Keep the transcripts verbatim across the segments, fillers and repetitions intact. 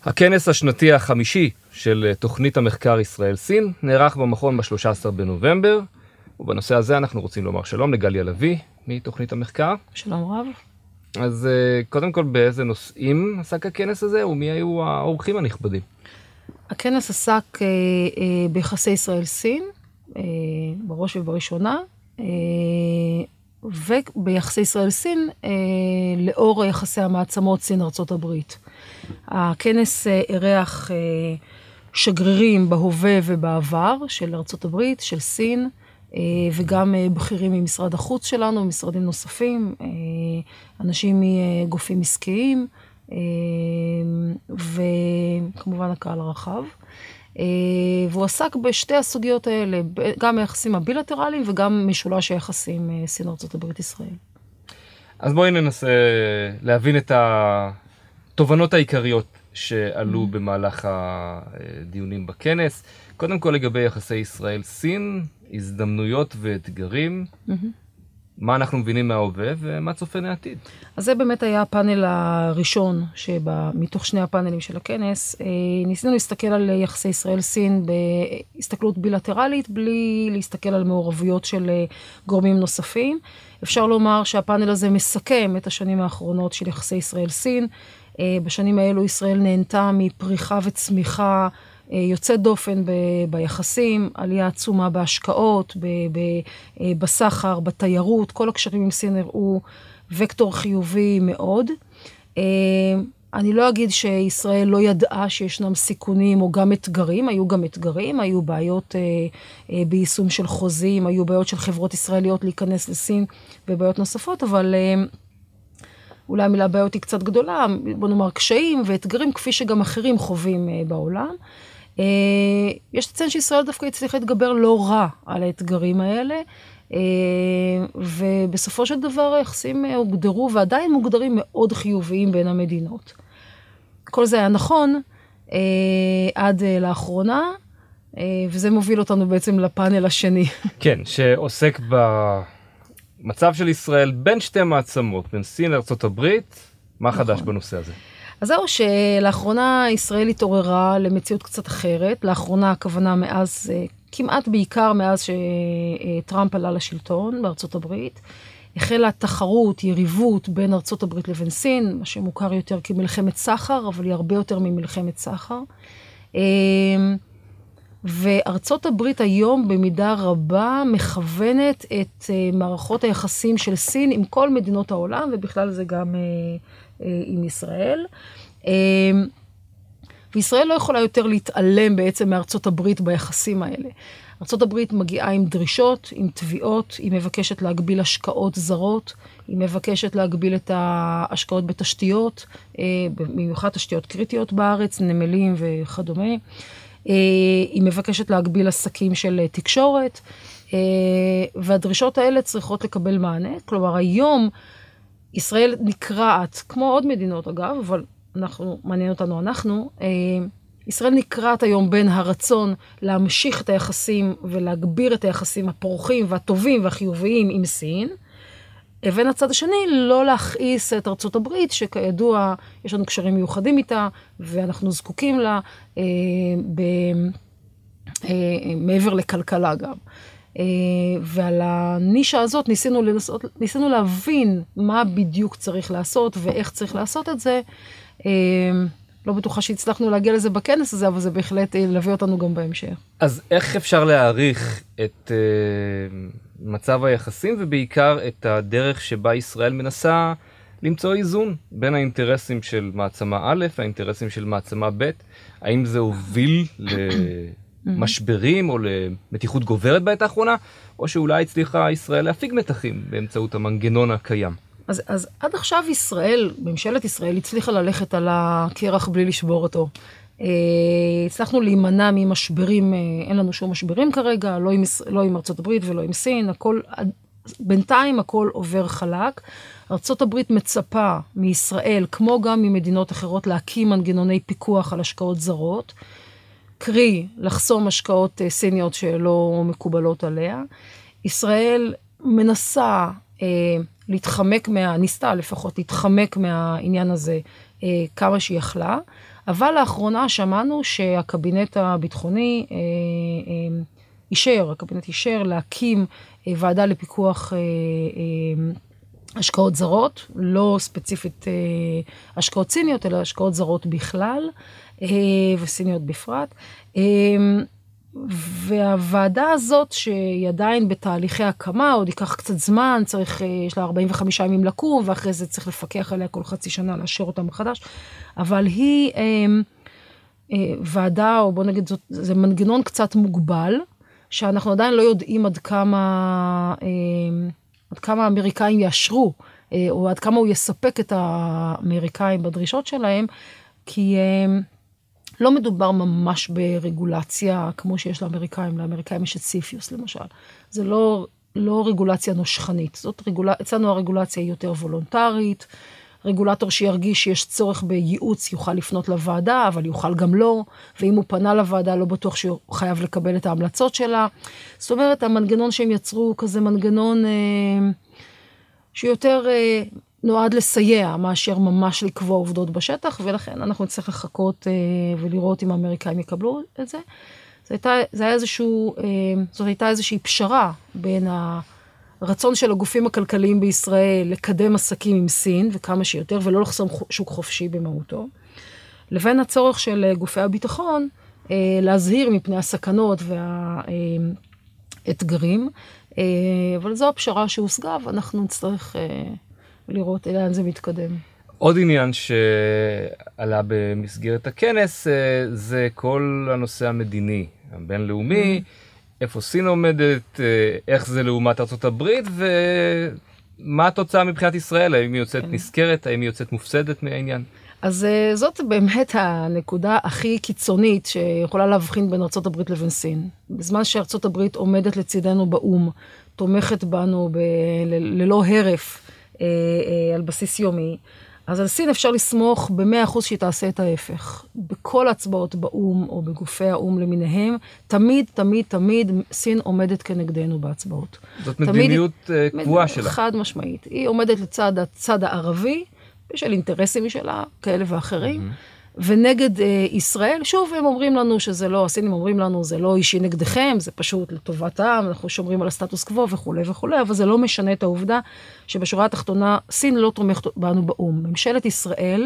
הכנס השנתי החמישי של תוכנית המחקר ישראל-סין נערך במכון ב-שלושה עשר בנובמבר, ובנושא הזה אנחנו רוצים לומר שלום לגליה לוי מתוכנית המחקר. שלום רב. אז קודם כל, באיזה נושאים עסק הכנס הזה, ומי היו האורחים הנכבדים? הכנס עסק אה, אה, ביחסי ישראל-סין, אה, בראש ובראשונה, אה, וביחסי ישראל-סין אה, לאור יחסי המעצמות סין-ארצות הברית. הכנס אה, אירח אה, שגרירים בהווה ובעבר של ארצות הברית, של סין, אה, וגם אה, בכירים ממשרד החוץ שלנו, משרדים נוספים, אה, אנשים מגופים עסקיים, וכמובן הקהל הרחב. והוא עסק בשתי הסוגיות האלה, גם היחסים הבילטרליים וגם משולש היחסים סין ארצות הברית ישראל. אז בואי ננסה להבין את התובנות העיקריות שעלו במהלך הדיונים בכנס. קודם כל לגבי יחסי ישראל-סין, הזדמנויות ואתגרים. מה אנחנו מבינים מההווה ומה צופן העתיד? אז זה באמת היה הפאנל הראשון שמתוך שני הפאנלים של הכנס. ניסינו להסתכל על יחסי ישראל-סין בהסתכלות בילטרלית, בלי להסתכל על מעורבויות של גורמים נוספים. אפשר לומר שהפאנל הזה מסכם את השנים האחרונות של יחסי ישראל-סין. בשנים האלו ישראל נהנתה מפריחה וצמיחה יוצא דופן ב- ביחסים, עלייה עצומה בהשקעות, ב- ב- בסחר, בתיירות, כל הקשרים עם סין הראו וקטור חיובי מאוד. אני לא אגיד שישראל לא ידעה שישנם סיכונים או גם אתגרים, היו גם אתגרים, היו בעיות ביישום של חוזים, היו בעיות של חברות ישראליות להיכנס לסין ובעיות נוספות, אבל אולי המילה בעיות היא קצת גדולה, בוא נאמר קשיים ואתגרים כפי שגם אחרים חווים בעולם. יש לציין שישראל דווקא הצליחה להתגבר לא רע על האתגרים האלה, ובסופו של דבר היחסים הוגדרו ועדיין מוגדרים מאוד חיוביים בין המדינות. כל זה היה נכון עד לאחרונה, וזה מוביל אותנו בעצם לפאנל השני. כן, שעוסק במצב של ישראל בין שתי מעצמות, בין סין לארצות הברית. מה חדש נכון. בנושא הזה? אז זהו שלאחרונה ישראל התעוררה למציאות קצת אחרת. לאחרונה הכוונה מאז, כמעט בעיקר מאז שטראמפ עלה לשלטון בארצות הברית, החלה תחרות, יריבות בין ארצות הברית לבין סין, מה שמוכר יותר כמלחמת סחר, אבל היא הרבה יותר ממלחמת סחר. וארצות הברית היום במידה רבה מכוונת את מערכות היחסים של סין עם כל מדינות העולם, ובכלל זה גם עם ישראל. וישראל לא יכולה יותר להתעלם בעצם מארצות הברית ביחסים האלה. ארצות הברית מגיעה עם דרישות, עם תביעות, היא מבקשת להגביל השקעות זרות, היא מבקשת להגביל את ההשקעות בתשתיות, במיוחד תשתיות קריטיות בארץ, נמלים וכדומה. היא מבקשת להגביל עסקים של תקשורת, והדרישות האלה צריכות לקבל מענה. כלומר, היום ישראל נקראת, כמו עוד מדינות אגב, אבל אנחנו, מעניין אותנו אנחנו, ישראל נקראת היום בין הרצון להמשיך את היחסים ולהגביר את היחסים הפורחים והטובים והחיוביים עם סין, לבין הצד השני לא להכעיס את ארצות הברית, שכידוע יש לנו קשרים מיוחדים איתה, ואנחנו זקוקים לה אה, ב, אה, מעבר לכלכלה גם. אה, ועל הנישה הזאת ניסינו, לנסות, ניסינו להבין מה בדיוק צריך לעשות ואיך צריך לעשות את זה. אה, לא בטוחה שהצלחנו להגיע לזה בכנס הזה, אבל זה בהחלט ילווה אותנו גם בהמשך. אז איך אפשר להעריך את... אה... מצב היחסים, ובעיקר את הדרך שבה ישראל מנסה למצוא איזון בין האינטרסים של מעצמה א', האינטרסים של מעצמה ב', האם זה הוביל למשברים או למתיחות גוברת בעת האחרונה, או שאולי הצליחה ישראל להפיג מתחים באמצעות המנגנון הקיים? אז, אז עד עכשיו ישראל, ממשלת ישראל, הצליחה ללכת על הקרח בלי לשבור אותו. הצלחנו להימנע ממשברים, אין לנו שום משברים כרגע, לא עם, לא עם ארצות הברית ולא עם סין, הכל, בינתיים הכל עובר חלק. ארצות הברית מצפה מישראל, כמו גם ממדינות אחרות, להקים מנגנוני פיקוח על השקעות זרות, קרי לחסום השקעות סיניות שלא מקובלות עליה. ישראל מנסה אה, להתחמק מה, ניסתה לפחות להתחמק מהעניין הזה אה, כמה שהיא יכלה, אבל לאחרונה שמענו שהקבינט הביטחוני אה, אה, אישר, הקבינט אישר להקים אה, ועדה לפיקוח אה, אה, השקעות זרות, לא ספציפית אה, השקעות סיניות, אלא השקעות זרות בכלל, אה, וסיניות בפרט. אה, והוועדה הזאת, שהיא עדיין בתהליכי הקמה, עוד ייקח קצת זמן, צריך, יש לה ארבעים וחמישה ימים לקום, ואחרי זה צריך לפקח עליה כל חצי שנה, לאשר אותה מחדש, אבל היא אה, אה, ועדה, או בוא נגיד, זאת, זה מנגנון קצת מוגבל, שאנחנו עדיין לא יודעים עד כמה, אה, עד כמה האמריקאים יאשרו, אה, או עד כמה הוא יספק את האמריקאים בדרישות שלהם, כי אה, לא מדובר ממש ברגולציה כמו שיש לאמריקאים, לאמריקאים יש את סיפיוס למשל. זה לא, לא רגולציה נושכנית, זאת רגולציה, אצלנו הרגולציה היא יותר וולונטרית, רגולטור שירגיש שיש צורך בייעוץ יוכל לפנות לוועדה, אבל יוכל גם לא, ואם הוא פנה לוועדה לא בטוח שהוא חייב לקבל את ההמלצות שלה. זאת אומרת, המנגנון שהם יצרו כזה מנגנון אה, שיותר אה, נועד לסייע, מאשר ממש לקבוע עובדות בשטח, ולכן אנחנו נצטרך לחכות אה, ולראות אם האמריקאים יקבלו את זה. זה הייתה, זה היה איזשהו, אה, זאת הייתה איזושהי פשרה בין ה... הרצון של הגופים הכלכליים בישראל לקדם עסקים עם סין, וכמה שיותר, ולא לחסום שוק חופשי במהותו, לבין הצורך של גופי הביטחון אה, להזהיר מפני הסכנות והאתגרים, אה, אבל זו הפשרה שהושגה, ואנחנו נצטרך אה, לראות לאן זה מתקדם. עוד עניין שעלה במסגרת הכנס, אה, זה כל הנושא המדיני, הבינלאומי, mm-hmm. איפה סין עומדת, איך זה לעומת ארצות הברית, ומה התוצאה מבחינת ישראל, האם היא יוצאת נזכרת, האם היא יוצאת מופסדת מהעניין? אז זאת באמת הנקודה הכי קיצונית שיכולה להבחין בין ארצות הברית לבין סין. בזמן שארצות הברית עומדת לצידנו באום, תומכת בנו ב- ל- ללא הרף על בסיס יומי, אז על סין אפשר לסמוך ב-מאה אחוז שהיא תעשה את ההפך. בכל הצבעות באום או בגופי האום למיניהם, תמיד, תמיד, תמיד סין עומדת כנגדנו בהצבעות. זאת מדיניות תמיד, קבועה שלה. חד משמעית. היא עומדת לצד הצד הערבי, בשל אינטרסים שלה, כאלה ואחרים, mm-hmm. ונגד אה, ישראל, שוב הם אומרים לנו שזה לא, הסינים אומרים לנו, זה לא אישי נגדכם, זה פשוט לטובתם, אנחנו שומרים על הסטטוס קוו וכו' וכו', אבל זה לא משנה את העובדה שבשורה התחתונה, סין לא תומכת בנו באום. ממשלת ישראל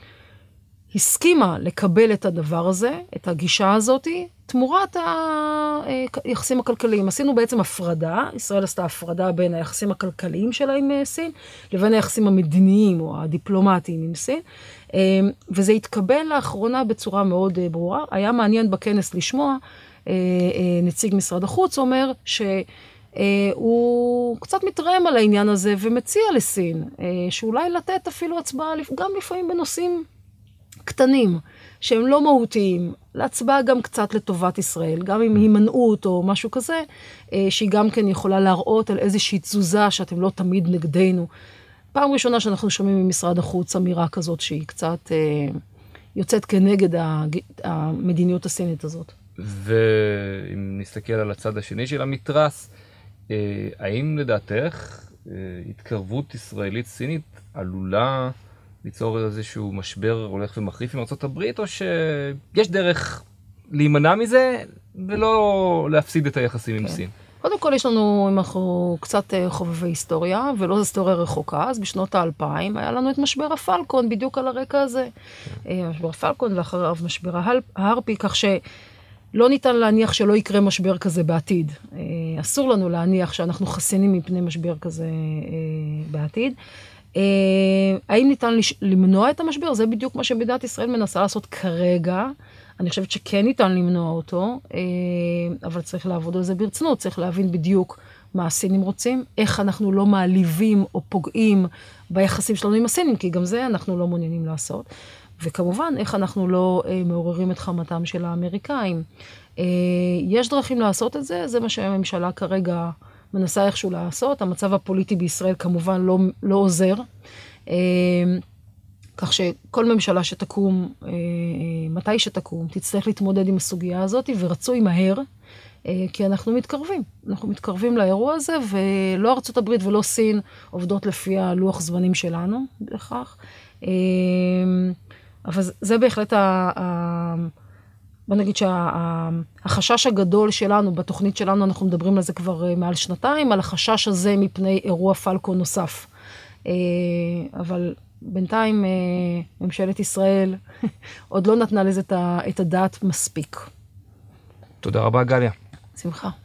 הסכימה לקבל את הדבר הזה, את הגישה הזאת, תמורת היחסים הכלכליים. עשינו בעצם הפרדה, ישראל עשתה הפרדה בין היחסים הכלכליים שלה עם סין, לבין היחסים המדיניים או הדיפלומטיים עם סין, וזה התקבל לאחרונה בצורה מאוד ברורה. היה מעניין בכנס לשמוע, נציג משרד החוץ אומר שהוא קצת מתרעם על העניין הזה ומציע לסין, שאולי לתת אפילו הצבעה גם לפעמים בנושאים קטנים, שהם לא מהותיים, להצבעה גם קצת לטובת ישראל, גם אם הימנעות או משהו כזה, שהיא גם כן יכולה להראות על איזושהי תזוזה שאתם לא תמיד נגדנו. פעם ראשונה שאנחנו שומעים ממשרד החוץ אמירה כזאת שהיא קצת אה, יוצאת כנגד המדיניות הסינית הזאת. ואם נסתכל על הצד השני של המתרס, אה, האם לדעתך אה, התקרבות ישראלית סינית עלולה ליצור איזשהו משבר הולך ומחריף עם ארצות הברית, או שיש דרך להימנע מזה ולא להפסיד את היחסים עם סין? קודם כל יש לנו, אם אנחנו קצת חובבי היסטוריה, ולא היסטוריה רחוקה, אז בשנות האלפיים היה לנו את משבר הפלקון, בדיוק על הרקע הזה. משבר הפלקון ואחריו משבר ההרפי, כך שלא ניתן להניח שלא יקרה משבר כזה בעתיד. אסור לנו להניח שאנחנו חסינים מפני משבר כזה בעתיד. האם ניתן למנוע את המשבר? זה בדיוק מה שמדינת ישראל מנסה לעשות כרגע. אני חושבת שכן ניתן למנוע אותו, אבל צריך לעבוד על זה ברצינות, צריך להבין בדיוק מה הסינים רוצים, איך אנחנו לא מעליבים או פוגעים ביחסים שלנו עם הסינים, כי גם זה אנחנו לא מעוניינים לעשות, וכמובן איך אנחנו לא מעוררים את חמתם של האמריקאים. יש דרכים לעשות את זה, זה מה שהממשלה כרגע מנסה איכשהו לעשות, המצב הפוליטי בישראל כמובן לא, לא עוזר, כך שכל ממשלה שתקום, מתי שתקום, תצטרך להתמודד עם הסוגיה הזאת, ורצוי מהר, כי אנחנו מתקרבים. אנחנו מתקרבים לאירוע הזה, ולא ארצות הברית ולא סין עובדות לפי הלוח זמנים שלנו, בכך. אבל זה בהחלט, ה, ה, בוא נגיד שהחשש הגדול שלנו, בתוכנית שלנו אנחנו מדברים על זה כבר מעל שנתיים, על החשש הזה מפני אירוע פלקון נוסף. אבל בינתיים ממשלת ישראל עוד לא נתנה לזה את הדעת מספיק. תודה רבה, גליה. שמחה.